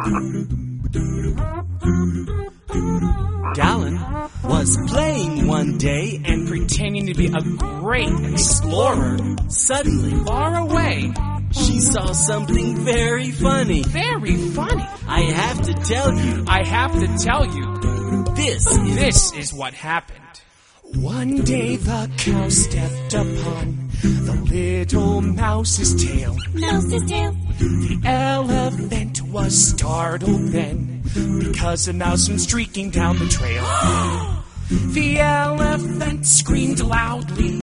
Gallon was playing one day and pretending to be a great explorer. suddenly Far away. she saw something very funny. Very funny. I have to tell you, I have to tell you, this is what happened. One day the cow stepped upon the little mouse's tail. Mouse's tail. The elephant was startled then, because a mouse went streaking down the trail. The elephant screamed loudly.